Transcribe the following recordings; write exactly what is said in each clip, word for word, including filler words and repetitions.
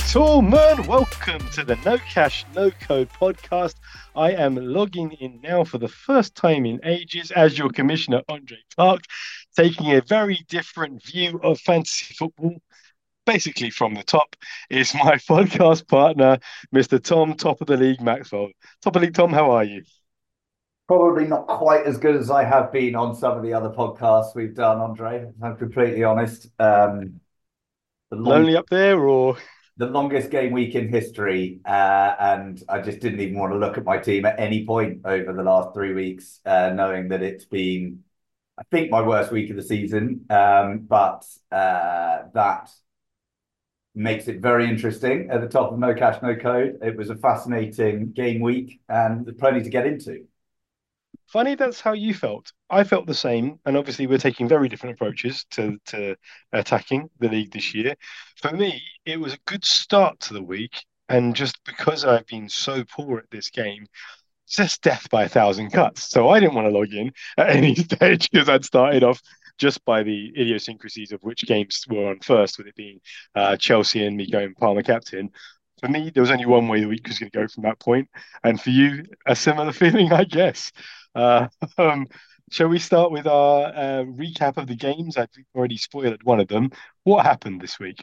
Gentlemen, welcome to the No Cash, No Code podcast. I am logging in now for the first time in ages as your commissioner, Andre Clark, taking a very different view of fantasy football. Basically, from the top is my podcast partner, Mister Tom, top of the league, Maxwell. Top of the league, Tom, how are you? Probably not quite as good as I have been on some of the other podcasts we've done, Andre, if I'm completely honest. Um, the long, Lonely up there, or the longest game week in history, uh, and I just didn't even want to look at my team at any point over the last three weeks, uh, knowing that it's been, I think, my worst week of the season. Um, but uh, that makes it very interesting at the top of No Cash, No Code. It was a fascinating game week and plenty to get into. funny that's how you felt. I felt the same, and obviously we're taking very different approaches to to attacking the league this year. For me, it was a good start to the week, and just because I've been so poor at this game, it's just death by a thousand cuts. So I didn't want to log in at any stage because I'd started off just by the idiosyncrasies of which games were on first, with it being uh, Chelsea and me going Palmer captain. For me, there was only one way the week was going to go from that point, and for you, a similar feeling, I guess. Uh, um, shall we start with our uh, recap of the games? I've already spoiled one of them. What happened this week?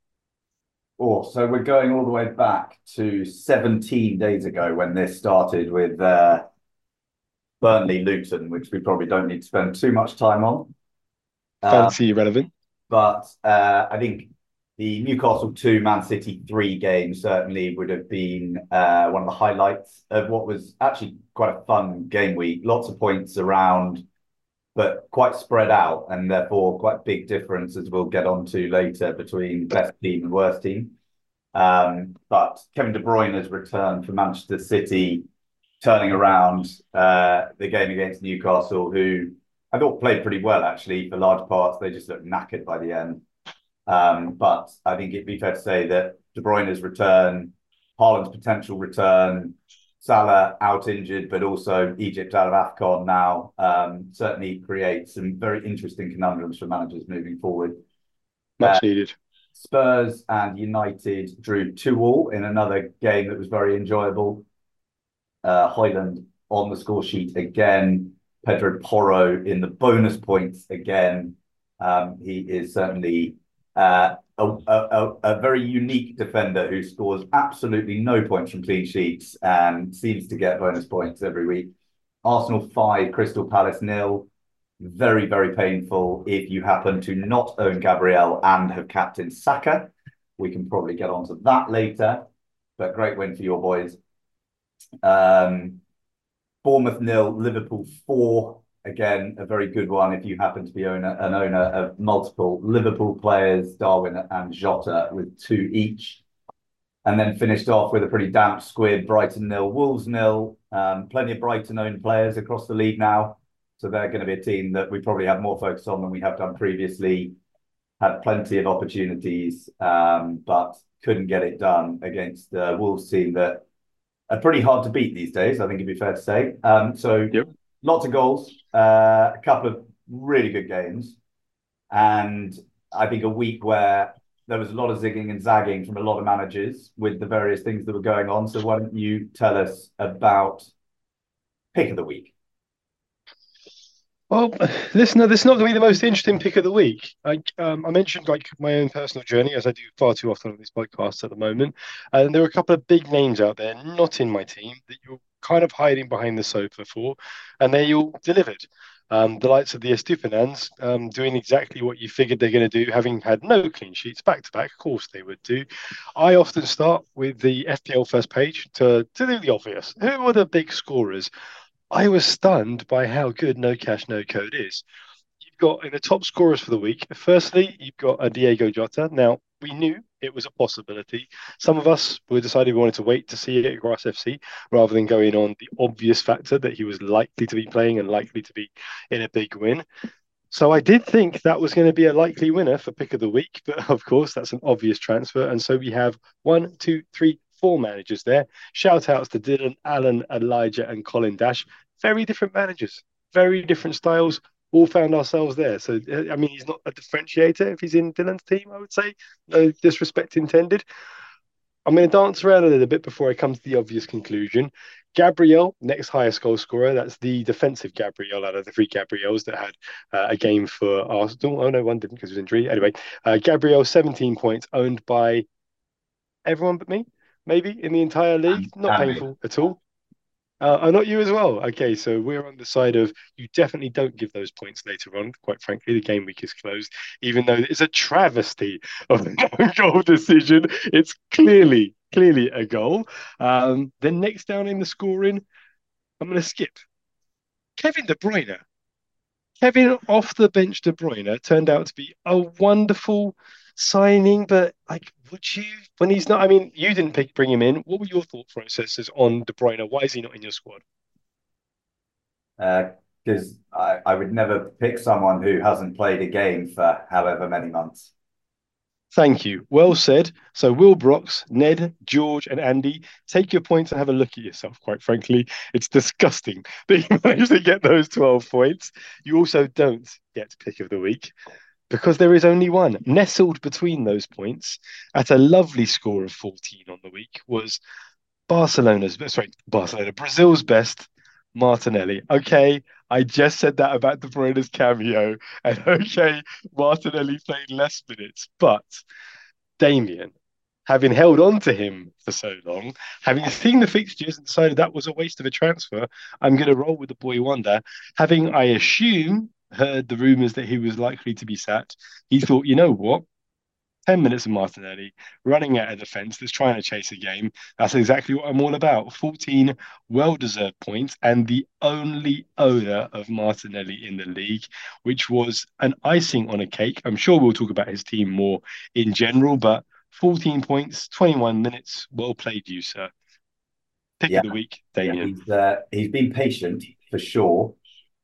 Oh, so we're going all the way back to seventeen days ago when this started with uh, Burnley Luton, which we probably don't need to spend too much time on. Uh, Fancy irrelevant. but uh, I think the Newcastle two, Man City three game certainly would have been uh, one of the highlights of what was actually quite a fun game week. Lots of points around, but quite spread out, and therefore quite big difference, as we'll get on to later, between best team and worst team. Um, but Kevin De Bruyne has returned for Manchester City, turning around uh, the game against Newcastle, who I thought played pretty well, actually, for large parts. They just looked knackered by the end. Um, but I think it'd be fair to say that De Bruyne's return, Haaland's potential return, Salah out injured, but also Egypt out of AFCON now, um, certainly creates some very interesting conundrums for managers moving forward. Uh, Much needed. Spurs and United drew two all in another game that was very enjoyable. Uh, Højlund on the score sheet again. Pedro Porro in the bonus points again. Um, he is certainly uh, a, a, a very unique defender who scores absolutely no points from clean sheets and seems to get bonus points every week. Arsenal five, Crystal Palace nil. Very, very painful if you happen to not own Gabriel and have captained Saka. We can probably get onto that later, but great win for your boys. Um, Bournemouth nil, Liverpool four. Again, a very good one if you happen to be owner, an owner of multiple Liverpool players, Darwin and Jota, with two each. And then finished off with a pretty damp squid, Brighton nil, Wolves nil. Um, plenty of Brighton-owned players across the league now. So they're going to be a team that we probably have more focus on than we have done previously. Had plenty of opportunities, um, but couldn't get it done against the Wolves team that are pretty hard to beat these days, I think it'd be fair to say. Um, so Yep. lots of goals, uh, a couple of really good games, and I think a week where there was a lot of zigging and zagging from a lot of managers with the various things that were going on. So why don't you tell us about pick of the week? Well, listen, this is not going to be the most interesting pick of the week. I, um, I mentioned like my own personal journey, as I do far too often on this podcast at the moment, and there are a couple of big names out there, not in my team, that you're kind of hiding behind the sofa for, and they all delivered. Um, the likes of the Estupiñans um, doing exactly what you figured they're going to do, having had no clean sheets back to back. Of course, they would do. I often start with the F P L first page to, to do the obvious. Who are the big scorers? I was stunned by how good No Cash No Code is. You've got in the top scorers for the week. Firstly, you've got a Diego Jota. Now we knew it was a possibility. Some of us we decided we wanted to wait to see it at Grass F C rather than going on the obvious factor that he was likely to be playing and likely to be in a big win. So I did think that was going to be a likely winner for pick of the week, but of course that's an obvious transfer. And so we have one, two, three, four managers there. Shout outs to Dylan, Alan, Elijah, and Colin Dash. Very different managers, very different styles. All found ourselves there. So I mean, he's not a differentiator if he's in Dylan's team. I would say, no disrespect intended. I'm going to dance around a little bit before I come to the obvious conclusion. Gabriel, next highest goal scorer. That's the defensive Gabriel out of the three Gabriels that had uh, a game for Arsenal. Oh, no, one didn't because of injury. Anyway, uh, Gabriel, seventeen points, owned by everyone but me, maybe in the entire league. And, Not and me. painful at all. Uh, oh, not you as well. Okay, so we're on the side of you definitely don't give those points later on. Quite frankly, the game week is closed, even though it's a travesty of a goal decision. It's clearly, clearly a goal. Um, then next down in the scoring, I'm going to skip Kevin De Bruyne. Kevin off the bench De Bruyne turned out to be a wonderful signing, but like, would you, when he's not, I mean, you didn't pick, bring him in. What were your thought processes on De Bruyne? Why is he not in your squad? Because uh, I, I would never pick someone who hasn't played a game for however many months. Thank you. Well said. So, Will Brox, Ned, George, and Andy, take your points and have a look at yourself, quite frankly. It's disgusting that you managed to get those twelve points. You also don't get pick of the week because there is only one. Nestled between those points at a lovely score of fourteen on the week was Barcelona's, sorry, Barcelona, Brazil's best, Martinelli. Okay, I just said that about De Bruyne's cameo, and okay, Martinelli played less minutes, but Damien, having held on to him for so long, having seen the fixtures and decided that was a waste of a transfer, I'm going to roll with the boy wonder. Having, I assume, heard the rumours that he was likely to be sacked, he thought, you know what? ten minutes of Martinelli running at a defence that's trying to chase a game. That's exactly what I'm all about. fourteen well deserved points and the only owner of Martinelli in the league, which was an icing on a cake. I'm sure we'll talk about his team more in general, but fourteen points, twenty-one minutes. Well played, you, sir. Pick Yeah, of the week, yeah, Damien. he's uh, he's been patient for sure.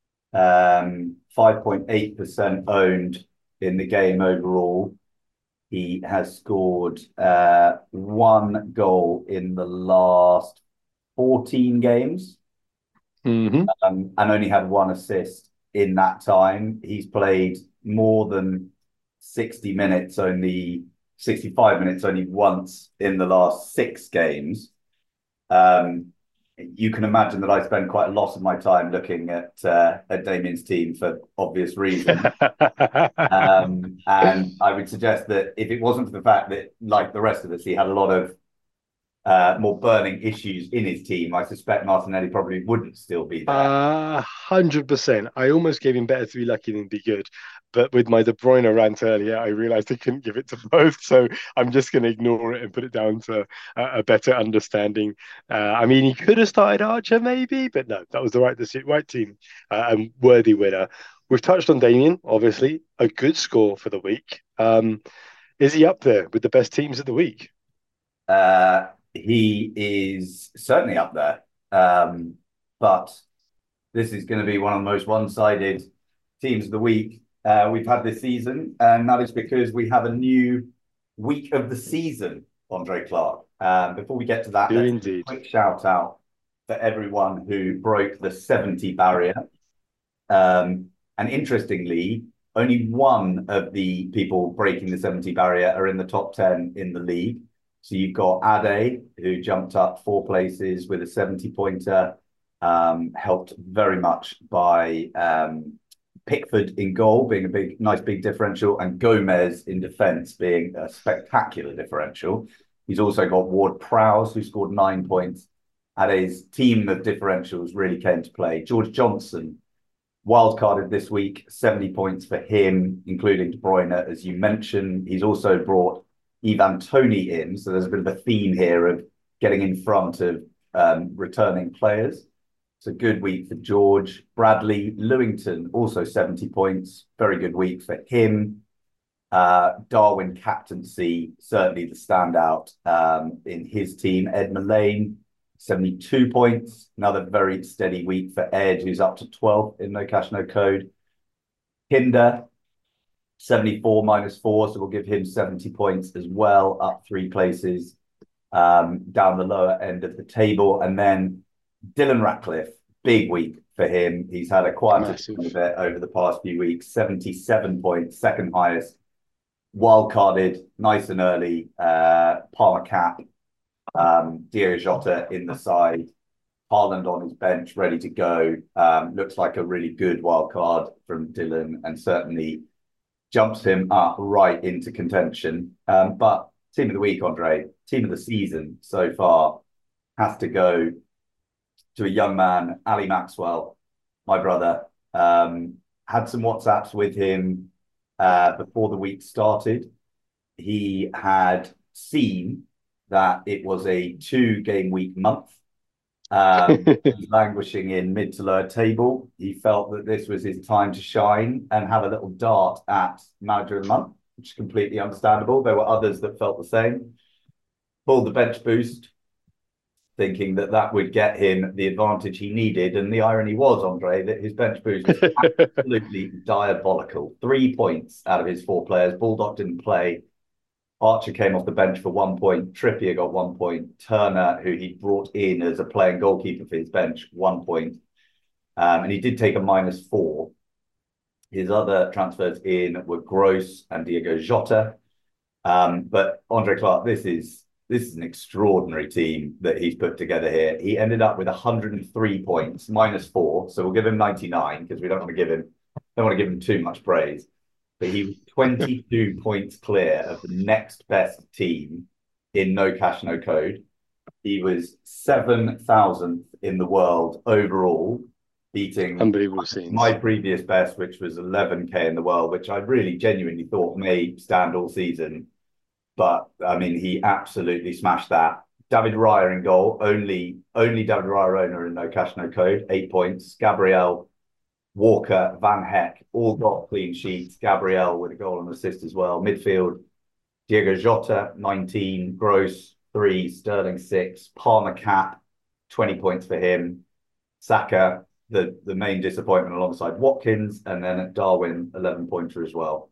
Um, five point eight percent owned in the game overall. He has scored uh, one goal in the last fourteen games, Mm-hmm. um, and only had one assist in that time. He's played more than sixty minutes, only sixty-five minutes, only once in the last six games. Um, you can imagine that I spend quite a lot of my time looking at uh, at Damien's team for obvious reasons. Um, and I would suggest that if it wasn't for the fact that, like the rest of us, he had a lot of uh, more burning issues in his team, I suspect Martinelli probably wouldn't still be there. Uh, hundred percent. I almost gave him better to be lucky than be good, but with my De Bruyne rant earlier, I realised I couldn't give it to both, so I'm just going to ignore it and put it down to a, a better understanding. Uh, I mean, he could have started Archer maybe, but no, that was the right decision, right team, uh, and worthy winner. We've touched on Damien, obviously, a good score for the week. Um, is he up there with the best teams of the week? Uh, he is certainly up there, um, but this is going to be one of the most one-sided teams of the week uh, we've had this season, and that is because we have a new week of the season, Andre Clark. Um, before we get to that, Do let's do a indeed. quick shout out for everyone who broke the seventy barrier. Um, and interestingly, only one of the people breaking the seventy barrier are in the top ten in the league. So you've got Ade, who jumped up four places with a seventy pointer, um, helped very much by um, Pickford in goal being a big, nice big differential, and Gomez in defence being a spectacular differential. He's also got Ward Prowse, who scored nine points. Ade's team of differentials really came to play. George Johnson, wildcarded this week, seventy points for him, including De Bruyne, as you mentioned. He's also brought Ivan Toney in, so there's a bit of a theme here of getting in front of um, returning players. It's a good week for George. Bradley Lewington, also seventy points. Very good week for him. Uh, Darwin captaincy, certainly the standout um, in his team. Ed Mullane, seventy-two points. Another very steady week for Ed, who's up to twelfth in No Cash, No Code. Hinder, seventy-four minus four, so we'll give him seventy points as well, up three places um, down the lower end of the table. And then Dylan Ratcliffe, big week for him. He's had a quieter Massive. bit over the past few weeks, seventy-seven points, second highest, wild carded nice and early, uh, Palmer cap. Um, Diego Jota in the side, Haaland on his bench, ready to go. Um, looks like a really good wild card from Dylan, and certainly jumps him up right into contention. Um, but team of the week, Andre, team of the season so far has to go to a young man, Ali Maxwell, my brother. Um, had some WhatsApps with him uh, before the week started. He had seen that it was a two game week month. Um, he's languishing in mid to lower table. He felt that this was his time to shine and have a little dart at manager of the month, which is completely understandable. There were others that felt the same. Pulled the bench boost, thinking that that would get him the advantage he needed. And the irony was, Andre, that his bench boost was absolutely diabolical. Three points out of his four players. Baldock didn't play. Archer came off the bench for one point. Trippier got one point. Turner, who he brought in as a playing goalkeeper for his bench, one point. Um, and he did take a minus four. His other transfers in were Gross and Diego Jota. Um, but Andre Clark, this is this is an extraordinary team that he's put together here. He ended up with one hundred three points, minus four. So we'll give him ninety-nine because we don't want to give him don't want to give him too much praise. But he was twenty-two points clear of the next best team in no cash, no code. He was seven thousandth in the world overall, beating Unbelievable scenes. my previous best, which was eleven K in the world, which I really genuinely thought may stand all season. But I mean, he absolutely smashed that. David Raya in goal, only only David Raya owner in no cash, no code, eight points. Gabriel, Walker, Van Heck, all got clean sheets. Gabriel with a goal and assist as well. Midfield, Diego Jota, nineteen. Gross, three. Sterling, six. Palmer cap, twenty points for him. Saka, the, the main disappointment alongside Watkins. And then at Darwin, eleven pointer as well.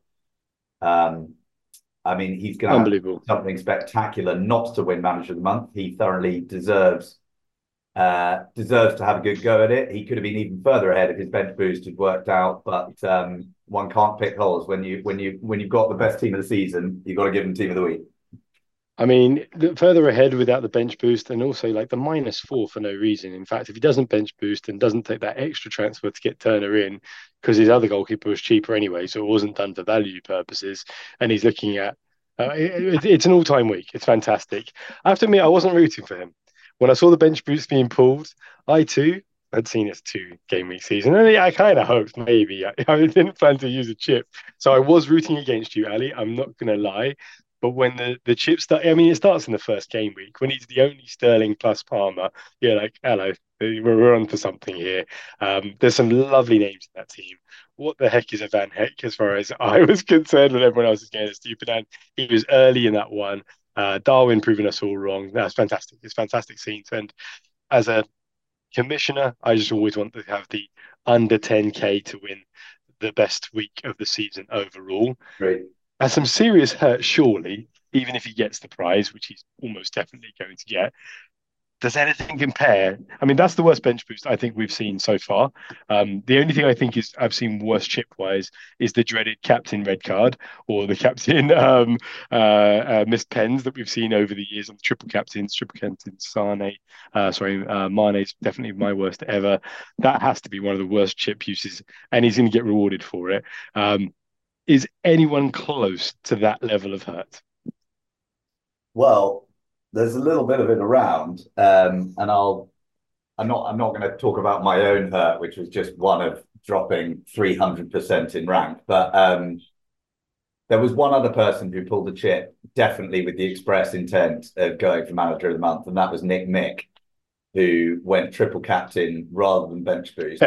Um, I mean, he's going to have something spectacular not to win Manager of the Month. He thoroughly deserves uh, deserves to have a good go at it. He could have been even further ahead if his bench boost had worked out. But um, one can't pick holes when you when you when you've got the best team of the season. You've got to give them team of the week. I mean, the further ahead without the bench boost, and also like the minus four for no reason. In fact, if he doesn't bench boost and doesn't take that extra transfer to get Turner in, because his other goalkeeper was cheaper anyway, so it wasn't done for value purposes, and he's looking at uh, it, it's an all-time week. It's fantastic. I have to admit, I wasn't rooting for him when I saw the bench boost being pulled. I too had seen his two game week season, and I kind of hoped maybe I, I didn't plan to use a chip, so I was rooting against you, Ali. I'm not going to lie. But when the, the chip start, I mean, it starts in the first game week when he's the only Sterling plus Palmer. You're like, hello, we're, we're on for something here. Um, there's some lovely names in that team. What the heck is a Van Heck as far as I was concerned when everyone else was getting stupid? And he was early in that one. Uh, Darwin proving us all wrong. That's fantastic. It's fantastic scenes. And as a commissioner, I just always want to have the under ten K to win the best week of the season overall. Great. And some serious hurt, surely, even if he gets the prize, which he's almost definitely going to get. Does anything compare? I mean, that's the worst bench boost I think we've seen so far. Um, the only thing I think is I've seen worse chip-wise is the dreaded captain red card or the captain um, uh, uh, missed pens that we've seen over the years on the triple captains, triple captain Sane. Uh, sorry, uh, Mane's definitely my worst ever. That has to be one of the worst chip uses, and he's going to get rewarded for it. Um, Is anyone close to that level of hurt? Well, there's a little bit of it around, um, and I'll. I'm not. I'm not going to talk about my own hurt, which was just one of dropping three hundred percent in rank. But um, there was one other person who pulled the chip, definitely with the express intent of going for Manager of the Month, and that was Nick Mick, who went triple captain rather than bench boost.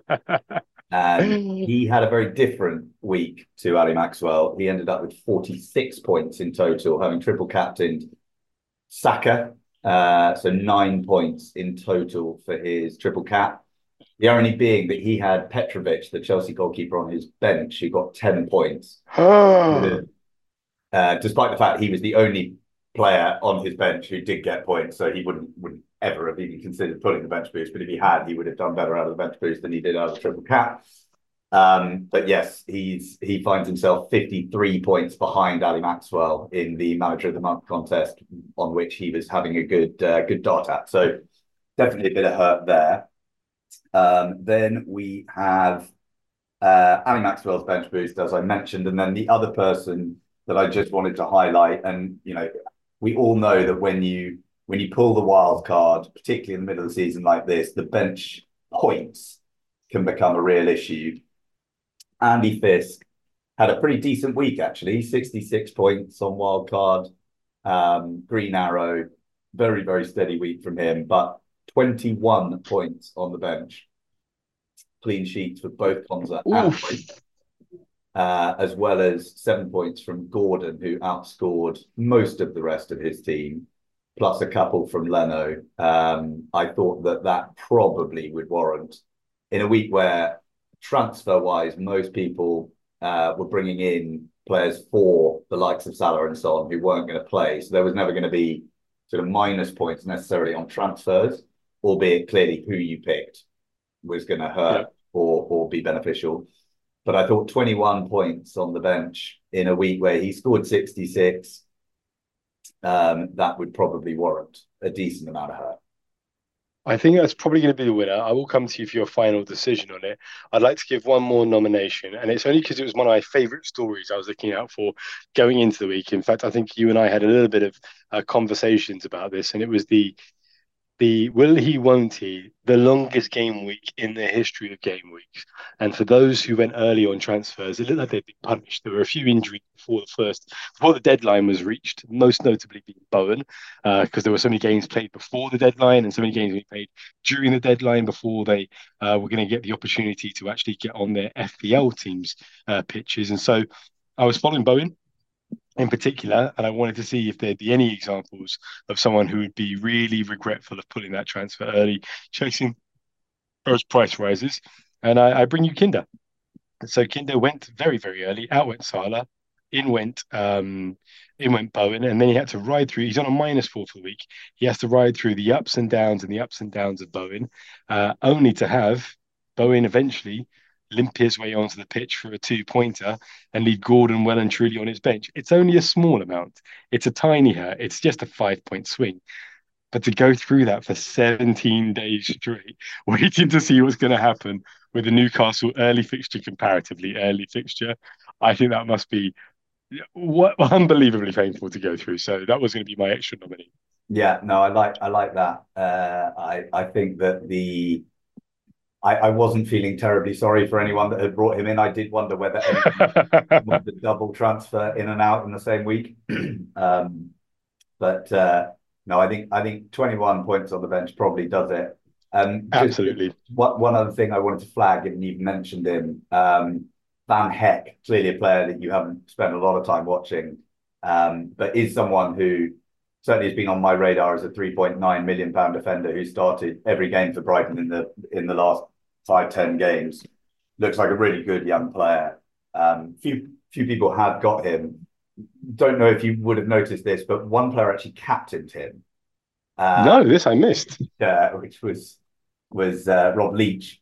And he had a very different week to Ali Maxwell. He ended up with forty-six points in total, having triple captained Saka. Uh, so nine points in total for his triple cap. The irony being that he had Petrovic, the Chelsea goalkeeper, on his bench, who got ten points. uh, despite the fact he was the only player on his bench who did get points, so he wouldn't wouldn't ever have even considered pulling the bench boost. But if he had, he would have done better out of the bench boost than he did out of the triple cap. Um, but yes, he's he finds himself fifty-three points behind Ali Maxwell in the Manager of the Month contest, on which he was having a good uh, good dart at. So definitely a bit of hurt there. Um, then we have uh, Ali Maxwell's bench boost, as I mentioned, and then the other person that I just wanted to highlight, and you know, we all know that when you when you pull the wild card, particularly in the middle of the season like this, the bench points can become a real issue. Andy Fisk had a pretty decent week, actually, sixty-six points on wild card. Um, Green Arrow, very, very steady week from him, but twenty-one points on the bench. Clean sheets for both Konza and Oof. uh, as well as seven points from Gordon, who outscored most of the rest of his team, plus a couple from Leno. Um, I thought that that probably would warrant, in a week where transfer-wise, most people uh, were bringing in players for the likes of Salah and so on who weren't going to play. So there was never going to be sort of minus points necessarily on transfers, albeit clearly who you picked was going to Yeah. hurt or or be beneficial. But I thought twenty-one points on the bench in a week where he scored sixty-six, um, that would probably warrant a decent amount of hurt. I think that's probably going to be the winner. I will come to you for your final decision on it. I'd like to give one more nomination, and it's only because it was one of my favorite stories I was looking out for going into the week. In fact, I think you and I had a little bit of uh, conversations about this, and it was the the will he, won't he, the longest game week in the history of game weeks. And for those who went early on transfers, it looked like they'd been punished. There were a few injuries before the first, before the deadline was reached, most notably being Bowen, because uh, there were so many games played before the deadline and so many games being played during the deadline before they uh, were going to get the opportunity to actually get on their F P L teams' uh, pitches. And so I was following Bowen in particular, and I wanted to see if there'd be any examples of someone who would be really regretful of pulling that transfer early, chasing those price rises. And I, I bring you Kinder. So Kinder went very, very early. Out went Salah. In went um, in went Bowen, and then he had to ride through. He's on a minus four for the week. He has to ride through the ups and downs and the ups and downs of Bowen, uh, only to have Bowen eventually limp his way onto the pitch for a two-pointer and leave Gordon well and truly on his bench. It's only a small amount. It's a tiny hurt. It's just a five-point swing. But to go through that for seventeen days straight, waiting to see what's going to happen with the Newcastle early fixture, comparatively early fixture, I think that must be what unbelievably painful to go through. So that was going to be my extra nominee. Yeah, no, I like I like that. Uh, I I think that the I, I wasn't feeling terribly sorry for anyone that had brought him in. I did wonder whether anyone wanted the double transfer in and out in the same week. um, but uh, no, I think I think twenty-one points on the bench probably does it. Um, just Absolutely. what one other thing I wanted to flag, given you've mentioned him, um, Van Heck, clearly a player that you haven't spent a lot of time watching, um, but is someone who certainly has been on my radar as a three point nine million pound defender who started every game for Brighton in the in the last five ten games. Looks like a really good young player. Um, few few people have got him. Don't know if you would have noticed this, but one player actually captained him. Uh, No, this I missed. uh, which was was uh, Rob Leach,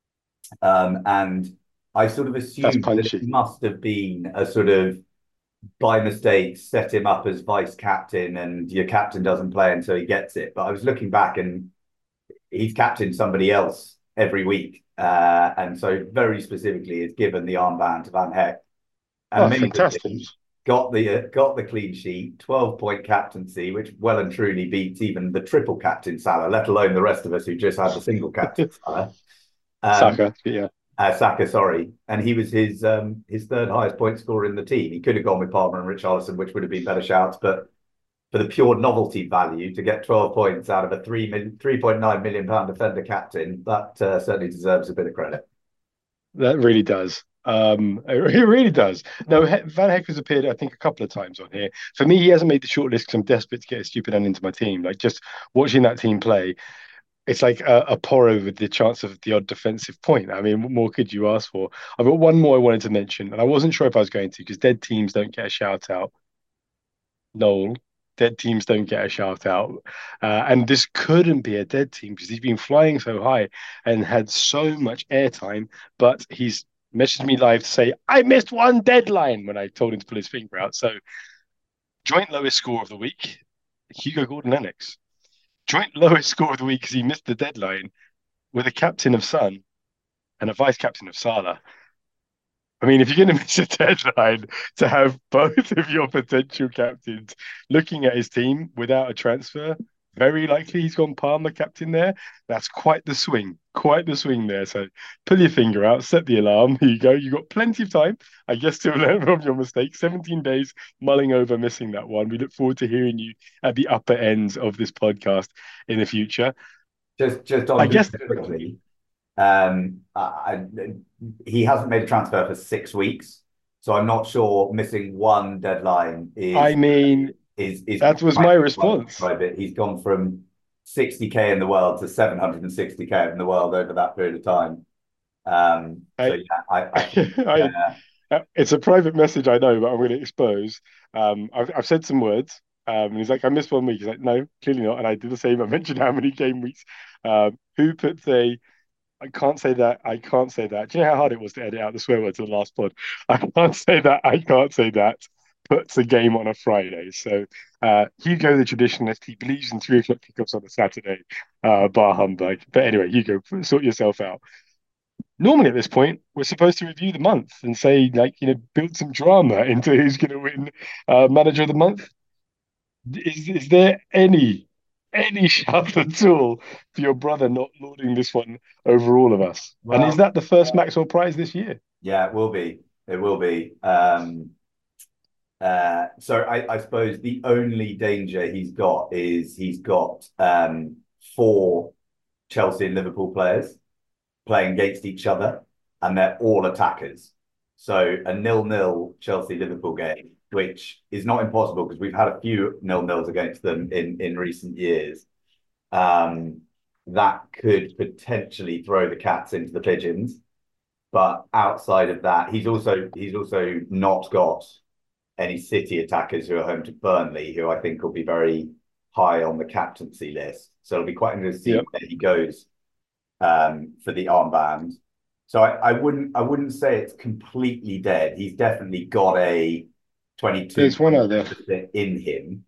um, and I sort of That's assumed that it punchy. must have been a sort of by mistake set him up as vice captain, and your captain doesn't play until he gets it. But I was looking back, and he's captained somebody else every week, uh, and so very specifically is given the armband to Van Heck. Oh, fantastic. Amazingly, got the uh, got the clean sheet, twelve point captaincy, which well and truly beats even the triple captain Salah, let alone the rest of us who just had the single captain Salah. Um, Saka, yeah. uh, Saka, sorry, and he was his um, his third highest point scorer in the team. He could have gone with Palmer and Richarlison, which would have been better shouts, but for the pure novelty value to get twelve points out of a three million, three point nine million pound defender captain, that uh, certainly deserves a bit of credit. That really does. Um, it really does. No, Van Heck has appeared, I think, a couple of times on here. For me, he hasn't made the shortlist because I'm desperate to get a stupid end into my team. Like just watching that team play, it's like a, a Porro with the chance of the odd defensive point. I mean, what more could you ask for? I've got one more I wanted to mention, and I wasn't sure if I was going to because dead teams don't get a shout out. Noel, dead teams don't get a shout out. Uh, and this couldn't be a dead team because he's been flying so high and had so much airtime, but he's messaged me live to say, I missed one deadline when I told him to pull his finger out. So, joint lowest score of the week, Hugo Gordon-Lennox. Joint lowest score of the week because he missed the deadline with a captain of Son and a vice captain of Salah. I mean, if you're going to miss a deadline to have both of your potential captains looking at his team without a transfer, very likely he's gone Palmer captain there. That's quite the swing, quite the swing there. So pull your finger out, set the alarm. Here you go. You've got plenty of time, I guess, to learn from your mistakes. seventeen days mulling over missing that one. We look forward to hearing you at the upper ends of this podcast in the future. Just, just on I guess quickly. Um, I, he hasn't made a transfer for six weeks, so I'm not sure missing one deadline is. I mean, is is that was my response. It. He's gone from sixty K in the world to seven hundred sixty K in the world over that period of time. Um, I, so yeah, I, I, think, I uh, it's a private message, I know, but I'm going to expose. Um, I've, I've said some words. Um, and he's like, I missed one week. He's like, no, clearly not. And I did the same. I mentioned how many game weeks. Um, who puts a I can't say that. I can't say that. Do you know how hard it was to edit out the swear words in the last pod? I can't say that. I can't say that. Puts a game on a Friday. So uh, Hugo, the traditionalist, he believes in three o'clock kickoffs on a Saturday. Uh, bar humbug. But anyway, Hugo, sort yourself out. Normally at this point, we're supposed to review the month and say, like, you know, build some drama into who's going to win uh, Manager of the Month. Is is there any any shout at all for your brother not lording this one over all of us? Well, and is that the first Maxwell Prize this year? Yeah, it will be. It will be. Um, uh, so I, I suppose the only danger he's got is he's got um, four Chelsea and Liverpool players playing against each other, and they're all attackers. So a nil-nil Chelsea-Liverpool game, which is not impossible because we've had a few nil-nils against them in, in recent years. Um, that could potentially throw the cats into the pigeons. But outside of that, he's also he's also not got any City attackers who are home to Burnley, who I think will be very high on the captaincy list. So it'll be quite interesting to see yep. where he goes um, for the armband. So I, I wouldn't I wouldn't say it's completely dead. He's definitely got a twenty-two There's one other in him.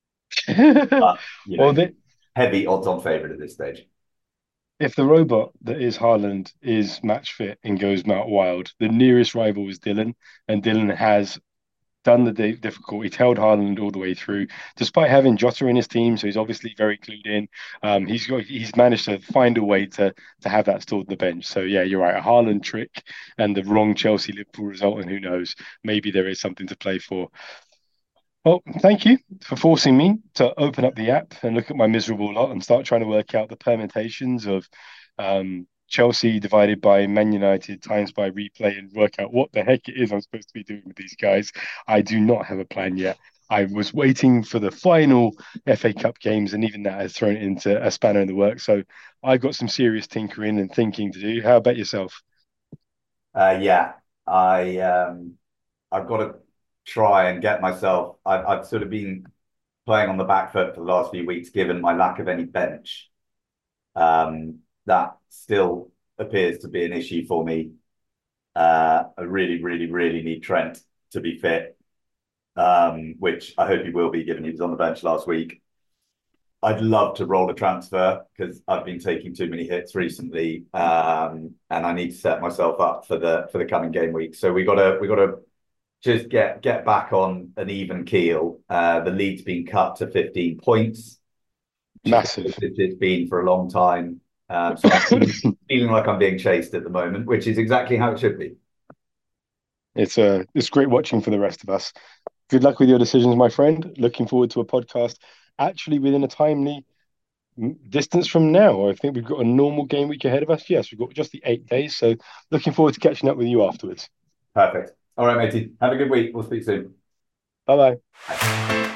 But, you know, well, they, heavy odds-on favourite at this stage. If the robot that is Haaland is match fit and goes Mount Wild, the nearest rival is Dylan, and Dylan has done the difficult. He's held Haaland all the way through, despite having Jota in his team, so he's obviously very clued in. Um, he's got he's managed to find a way to to have that stored on the bench. So yeah, you're right. A Haaland trick and the wrong Chelsea Liverpool result, and who knows, maybe there is something to play for. Well, thank you for forcing me to open up the app and look at my miserable lot and start trying to work out the permutations of um, Chelsea divided by Man United times by replay and work out what the heck it is I'm supposed to be doing with these guys. I do not have a plan yet. I was waiting for the final F A Cup games, and even that has thrown it into a spanner in the works. So I've got some serious tinkering and thinking to do. How about yourself? Uh, yeah, I um, I've got to try and get myself. I've, I've sort of been playing on the back foot for the last few weeks, given my lack of any bench. Um, that still appears to be an issue for me. Uh, I really, really, really need Trent to be fit, um, which I hope he will be, given he was on the bench last week. I'd love to roll a transfer because I've been taking too many hits recently, um, and I need to set myself up for the for the coming game week. So we got to we got to just get get back on an even keel. Uh, the lead's been cut to fifteen points. Massive. It's been for a long time. Um, so I'm feeling like I'm being chased at the moment, which is exactly how it should be. It's uh, it's great watching for the rest of us. Good luck with your decisions, my friend. Looking forward to a podcast actually within a timely distance from now. I think we've got a normal game week ahead of us. Yes, we've got just the eight days. So looking forward to catching up with you afterwards. Perfect. All right, matey. Have a good week. We'll speak soon. Bye-bye. Bye.